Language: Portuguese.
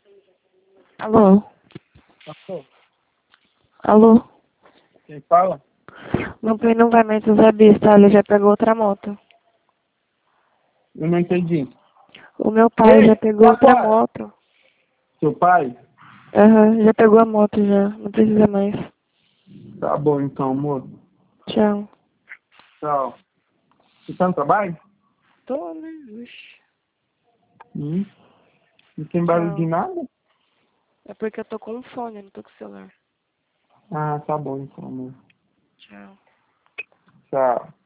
Alô? Passou? Alô? Quem fala? Meu pai não vai mais usar besta, ele já pegou outra moto. Eu não entendi. O meu pai já Ei, pegou outra moto. seu pai? Aham, já pegou a moto já, não precisa mais. Tá bom então, moço. Tchau. Tchau. Você tá no trabalho? Tô, né? Ixi. Não tem barulho de Tchau. nada? É porque eu tô com um fone, não tô com o celular. Ah, tá bom então, amor. Tchau. Tchau.